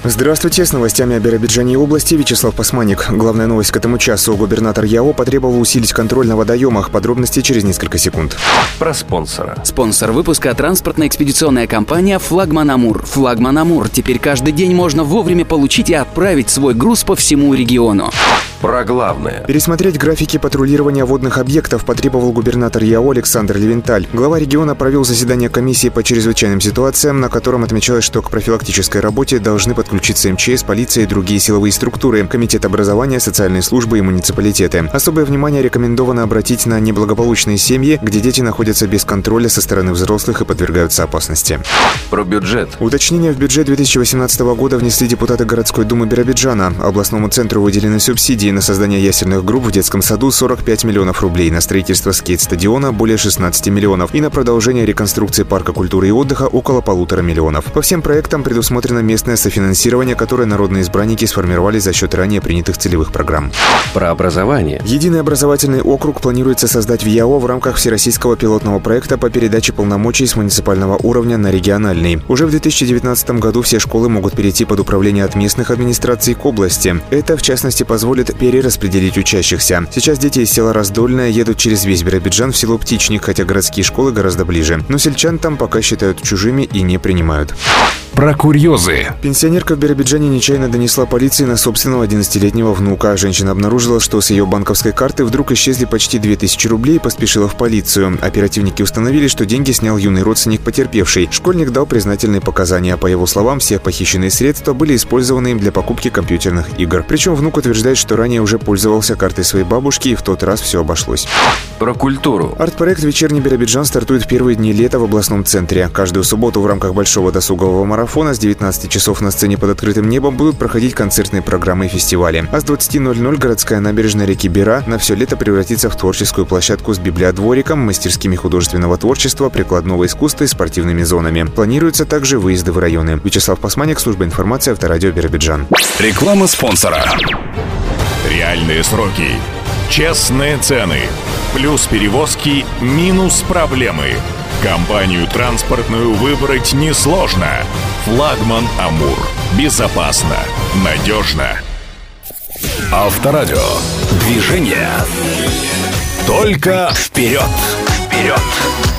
Здравствуйте, с новостями о Биробиджане и области Вячеслав Посманник. Главная новость к этому часу. Губернатор ЯО потребовал усилить контроль на водоемах. Подробности через несколько секунд. Про спонсора. Спонсор выпуска — транспортно-экспедиционная компания «Флагман Амур». «Флагман Амур». Теперь каждый день можно вовремя получить и отправить свой груз по всему региону. Про главное. Пересмотреть графики патрулирования водных объектов потребовал губернатор ЯО Александр Левенталь. Глава региона провел заседание комиссии по чрезвычайным ситуациям, на котором отмечалось, что к профилактической работе должны подключиться МЧС, полиция и другие силовые структуры, комитет образования, социальные службы и муниципалитеты. Особое внимание рекомендовано обратить на неблагополучные семьи, где дети находятся без контроля со стороны взрослых и подвергаются опасности. Про бюджет. Уточнения в бюджет 2018 года внесли депутаты городской думы Биробиджана. Областному центру выделены субсидии на создание ясельных групп в детском саду 45 миллионов рублей, на строительство скейт-стадиона более 16 миллионов и на продолжение реконструкции парка культуры и отдыха около 1,5 миллиона. По всем проектам предусмотрено местное софинансирование, которое народные избранники сформировали за счет ранее принятых целевых программ. Про образование. Единый образовательный округ планируется создать в ЯО в рамках всероссийского пилотного проекта по передаче полномочий с муниципального уровня на региональный. Уже в 2019 году все школы могут перейти под управление от местных администраций к области. Это, в частности, позволит перераспределить учащихся. Сейчас дети из села Раздольное едут через весь Биробиджан в село Птичник, хотя городские школы гораздо ближе. Но сельчан там пока считают чужими и не принимают. Про курьезы. Пенсионерка в Биробиджане нечаянно донесла полиции на собственного 11-летнего внука. Женщина обнаружила, что с ее банковской карты вдруг исчезли почти 2000 рублей и поспешила в полицию. Оперативники установили, что деньги снял юный родственник потерпевшей. Школьник дал признательные показания. По его словам, все похищенные средства были использованы им для покупки компьютерных игр. Причем внук утверждает, что ранее уже пользовался картой своей бабушки и в тот раз все обошлось. Про культуру. Арт-проект «Вечерний Биробиджан» стартует в первые дни лета в областном центре. Каждую субботу в рамках большого досугового марафона с 19 часов на сцене под открытым небом будут проходить концертные программы и фестивали. А с 20:00 городская набережная реки Бира на все лето превратится в творческую площадку с библиодвориком, мастерскими художественного творчества, прикладного искусства и спортивными зонами. Планируются также выезды в районы. Вячеслав Посманник, служба информации, Авторадио Биробиджан. Реклама спонсора. Реальные сроки. Честные цены. Плюс перевозки, минус проблемы. Компанию транспортную выбрать несложно. Флагман Амур. Безопасно. Надежно. Авторадио. Движение. Только вперед. Вперед.